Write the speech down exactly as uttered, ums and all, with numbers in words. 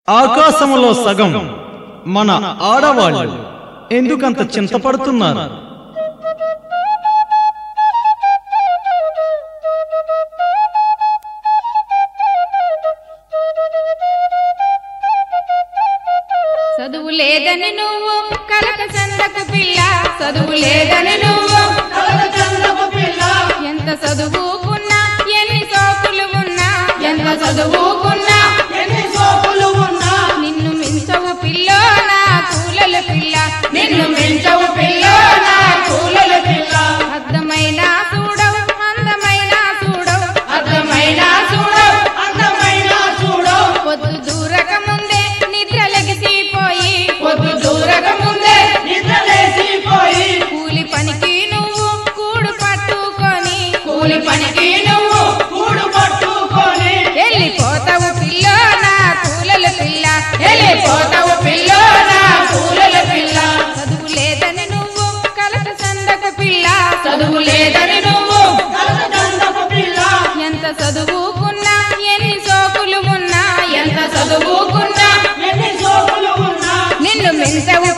ఆకాశములో సగం మన ఆడవాళ్ళు ఎందుకంత చింతపడుతున్నారు? చదువు లేదని నువ్వు కలక చందకు పిల్ల, చదువు లేదని నువ్వు కలక చందకు పిల్ల. ఎంత చదువుకున్నా ఎన్ని సోకులు ఉన్నా, ఎంత చదువుకున్నా ఎన్ని సోకులు ఉన్నా, నిన్ను మించవు పిల్లో నా కూలల పిల్ల, నిన్ను మించవు పిల్లో నా కూలల పిల్ల. అర్థమైన చూడవు అందమైన చూడవు, అర్థమైన చూడవు అందమైన చూడవు. పొద్దు దూరక ముందే నిద్రలెగిసిపోయి, పొద్దు దూరక ముందే నిద్రలేసిపోయి, కూలి పనికి నువ్వు కూడు పట్టుకొని, కూలి పనికి నువ్వు కూడు పట్టుకొని వెళ్ళిపోతావు పిల్లో నా కూలల పిల్ల, వెళ్ళిపోతావు పిల్లో నా కూలల పిల్ల. చదువు లేదని నువ్వు కలక చందకు పిల్ల, చదువు లేదని నువ్వు కలక చందకు పిల్ల. ఎంత చదువుకున్నా ఎన్ని సోకులు ఉన్నా, ఎంత చదువుకున్నా ఎన్ని సోకులు ఉన్నా, నిన్ను మించవు